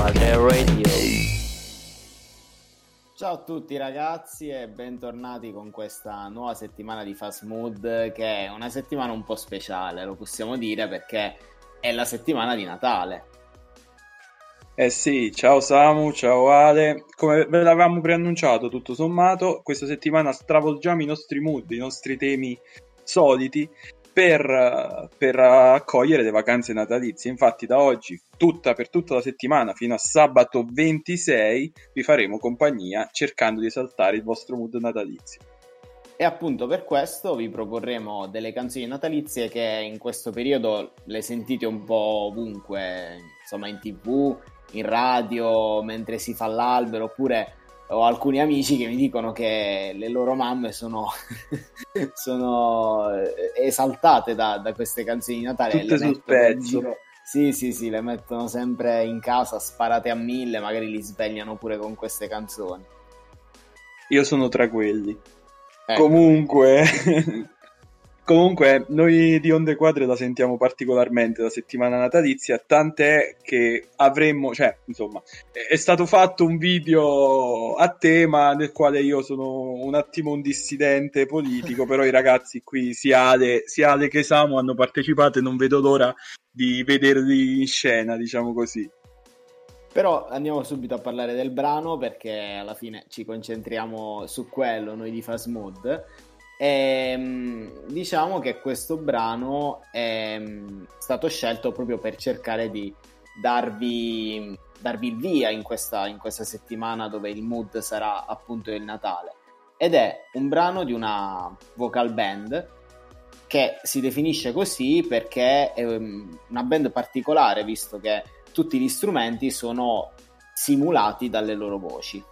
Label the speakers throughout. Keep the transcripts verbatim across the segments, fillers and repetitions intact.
Speaker 1: Wale Radio.
Speaker 2: Ciao a tutti ragazzi e bentornati con questa nuova settimana di Fast Mood, che è una settimana un po' speciale, lo possiamo dire, perché è la settimana di Natale.
Speaker 3: Eh sì, ciao Samu, ciao Ale, come ve l'avevamo preannunciato tutto sommato, questa settimana stravolgiamo i nostri mood, i nostri temi soliti per, per accogliere le vacanze natalizie. Infatti da oggi, tutta per tutta la settimana, fino a sabato ventisei, vi faremo compagnia cercando di esaltare il vostro mood natalizio.
Speaker 2: E appunto per questo vi proporremo delle canzoni natalizie che in questo periodo le sentite un po' ovunque, insomma in tv, in radio, mentre si fa l'albero, oppure ho alcuni amici che mi dicono che le loro mamme sono, sono esaltate da, da queste canzoni di Natale.
Speaker 3: Tutte sul pezzo.
Speaker 2: Sì, sì, sì, le mettono sempre in casa, sparate a mille, magari li svegliano pure con queste canzoni.
Speaker 3: Io sono tra quelli.
Speaker 2: Ecco.
Speaker 3: Comunque... Comunque, noi di Onde Quadre la sentiamo particolarmente la settimana natalizia, tant'è che avremmo, cioè, insomma, è stato fatto un video a tema nel quale io sono un attimo un dissidente politico, però i ragazzi qui, sia Ale, sia Ale che Samu, hanno partecipato e non vedo l'ora di vederli in scena, diciamo così.
Speaker 2: Però andiamo subito a parlare del brano, perché alla fine ci concentriamo su quello, noi di Fast Mood. E, diciamo che questo brano è stato scelto proprio per cercare di darvi, darvi il via in questa, in questa settimana dove il mood sarà appunto il Natale, ed è un brano di una vocal band che si definisce così perché è una band particolare, visto che tutti gli strumenti sono simulati dalle loro voci.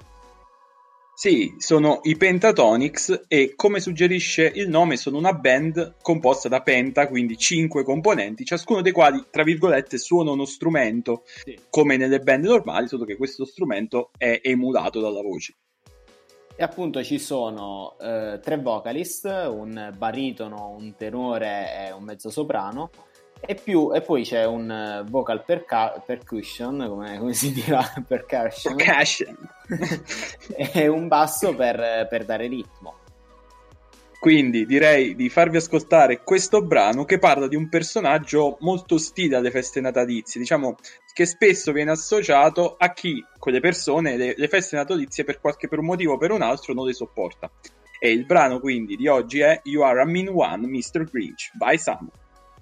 Speaker 3: Sì, sono i Pentatonix e, come suggerisce il nome, sono una band composta da penta, quindi cinque componenti, ciascuno dei quali, tra virgolette, suona uno strumento, sì, come nelle band normali, solo che questo strumento è emulato dalla voce.
Speaker 2: E appunto ci sono eh, tre vocalist, un baritono, un tenore e un mezzosoprano, e più e poi c'è un vocal perca- percussion, come, come si dirà, percussion,
Speaker 3: percussion.
Speaker 2: e un basso per, per dare ritmo.
Speaker 3: Quindi direi di farvi ascoltare questo brano che parla di un personaggio molto ostile alle feste natalizie, diciamo che spesso viene associato a chi, quelle persone, le, le feste natalizie per qualche per un motivo o per un altro non le sopporta. E il brano quindi di oggi è You Are a Mean One, mister Grinch, by Sam.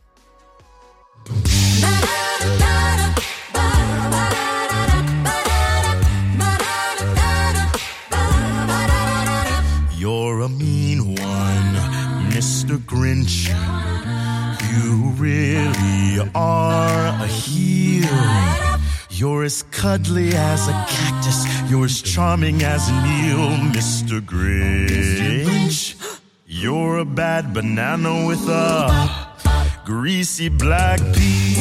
Speaker 4: You're a mean one, mister Grinch. You really are a heel. You're as cuddly as a cactus. You're as charming as an eel, mister Grinch. You're a bad banana with a greasy black peel,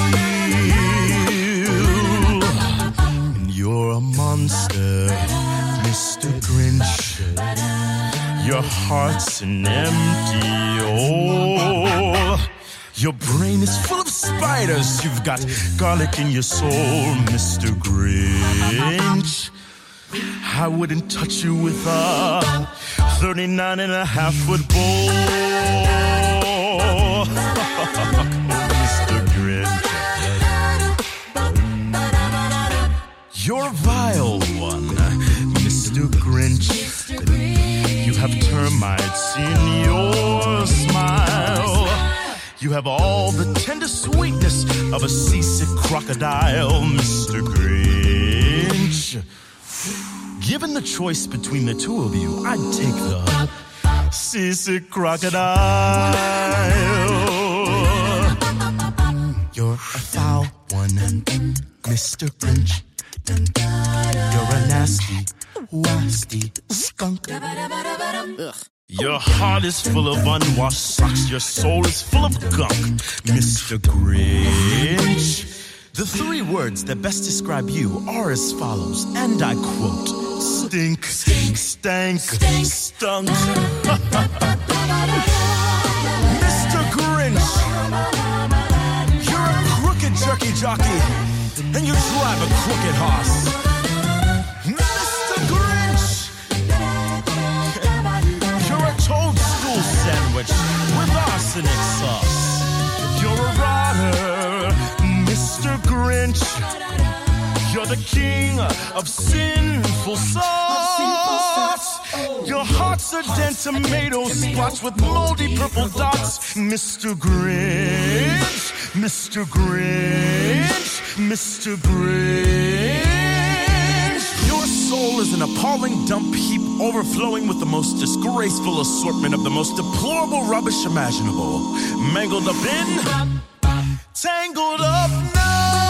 Speaker 4: and you're a monster, mister Grinch. Your heart's an empty hole. Your brain is full of spiders. You've got garlic in your soul, mister Grinch. I wouldn't touch you with a thirty-nine and a half foot pole. mister Grinch. You're a vile one, mister Grinch. You have termites in your smile. You have all the tender sweetness of a seasick crocodile, mister Grinch. Given the choice between the two of you, I'd take the seasick crocodile. You're a foul one, mister Grinch. You're a nasty, wasty skunk. Ugh. Your heart is full of unwashed socks. Your soul is full of gunk, mister Grinch. The three words that best describe you are as follows, and I quote: stink, stink, stank, stink, stunk. mister Grinch, you're a crooked jerky jockey, and you drive a crooked horse. Mister Grinch, you're a toadstool sandwich with arsenic sauce. You're a rotter, Mister Grinch. You're the king of sinful sauce. Your heart's a dead tomato spots with moldy purple dots. Mister Grinch, Mister Grinch, Mister Grinch. Your soul is an appalling dump heap overflowing with the most disgraceful assortment of the most deplorable rubbish imaginable. Mangled up in, tangled up now.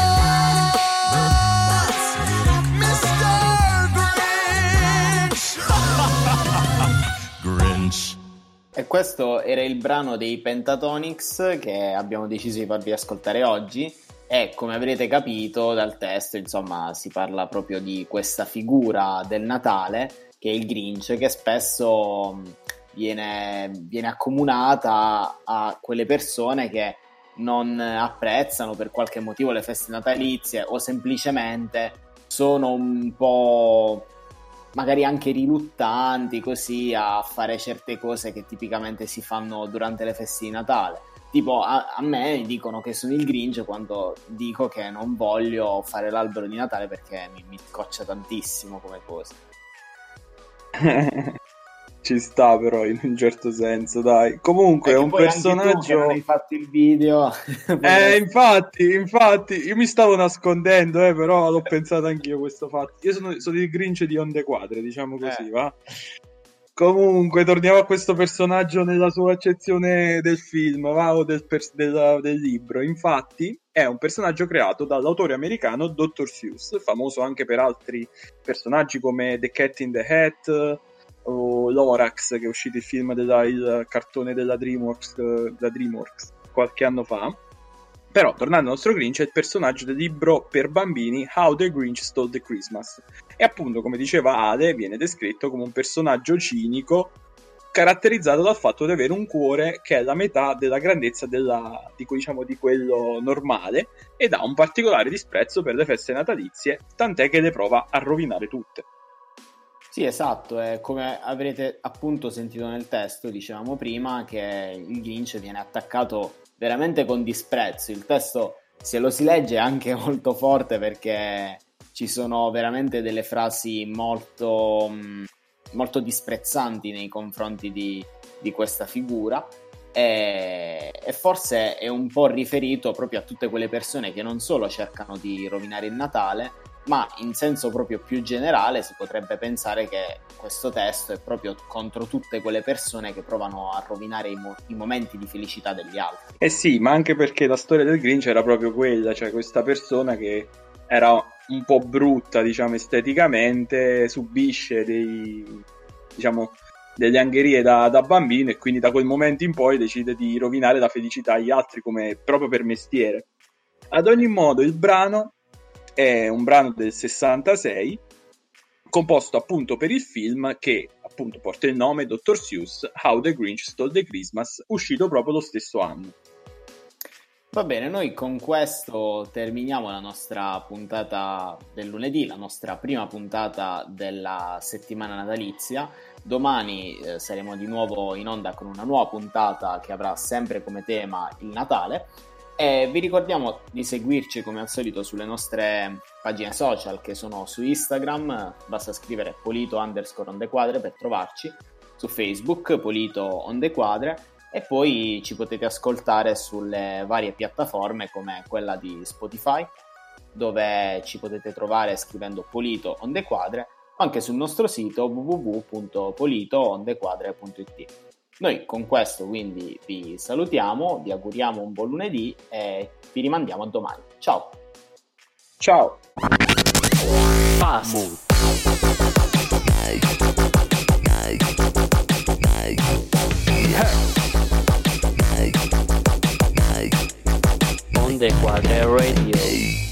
Speaker 2: Grinch. E questo era il brano dei Pentatonix che abbiamo deciso di farvi ascoltare oggi, e come avrete capito dal testo, insomma, si parla proprio di questa figura del Natale che è il Grinch, che spesso viene, viene accomunata a quelle persone che non apprezzano per qualche motivo le feste natalizie o semplicemente sono un po' magari anche riluttanti così a fare certe cose che tipicamente si fanno durante le feste di Natale. Tipo a, a me dicono che sono il Grinch quando dico che non voglio fare l'albero di Natale perché mi, mi scoccia tantissimo come cosa.
Speaker 3: Ci sta però in un certo senso, dai. Comunque è un personaggio.
Speaker 2: Anche tu che non hai fatto il video.
Speaker 3: eh, infatti, infatti, io mi stavo nascondendo, eh, però l'ho pensato anch'io questo fatto. Io sono, sono il Grinch di Onde Quadre, diciamo così, eh. va? Comunque, torniamo a questo personaggio nella sua accezione del film, va? O del, pers- del, del libro. Infatti, è un personaggio creato dall'autore americano doctor Seuss, famoso anche per altri personaggi come The Cat in the Hat o Lorax, che è uscito il film della, il cartone della DreamWorks, della DreamWorks qualche anno fa. Però, tornando al nostro Grinch, è il personaggio del libro per bambini How the Grinch Stole the Christmas, e appunto, come diceva Ale, viene descritto come un personaggio cinico caratterizzato dal fatto di avere un cuore che è la metà della grandezza della, di, diciamo, di quello normale, ed ha un particolare disprezzo per le feste natalizie, tant'è che le prova a rovinare tutte.
Speaker 2: Sì, esatto, è come avrete appunto sentito nel testo, dicevamo prima, che il Grinch viene attaccato veramente con disprezzo. Il testo, se lo si legge, è anche molto forte perché ci sono veramente delle frasi molto, molto disprezzanti nei confronti di, di questa figura, e, e forse è un po' riferito proprio a tutte quelle persone che non solo cercano di rovinare il Natale, ma in senso proprio più generale si potrebbe pensare che questo testo è proprio contro tutte quelle persone che provano a rovinare i, mo- i momenti di felicità degli altri.
Speaker 3: Eh sì, ma anche perché la storia del Grinch era proprio quella, cioè questa persona che era un po' brutta, diciamo, esteticamente, subisce dei, diciamo, delle angherie da, da bambino, e quindi da quel momento in poi decide di rovinare la felicità agli altri come proprio per mestiere. Ad ogni modo, il brano è un brano del sessantasei, composto appunto per il film che appunto porta il nome doctor Seuss, How the Grinch Stole the Christmas, uscito proprio lo stesso anno.
Speaker 2: Va bene, noi con questo terminiamo la nostra puntata del lunedì, la nostra prima puntata della settimana natalizia. Domani eh, saremo di nuovo in onda con una nuova puntata che avrà sempre come tema il Natale. E vi ricordiamo di seguirci come al solito sulle nostre pagine social, che sono su Instagram, basta scrivere Polito underscore Ondequadre per trovarci, su Facebook Polito Ondequadre, e poi ci potete ascoltare sulle varie piattaforme come quella di Spotify, dove ci potete trovare scrivendo Polito Ondequadre, o anche sul nostro sito w w w punto polito ondequadre punto i t. Noi con questo quindi vi salutiamo, vi auguriamo un buon lunedì e vi rimandiamo a domani. Ciao!
Speaker 3: Ciao!
Speaker 2: Fast.
Speaker 1: Ondequadre Radio.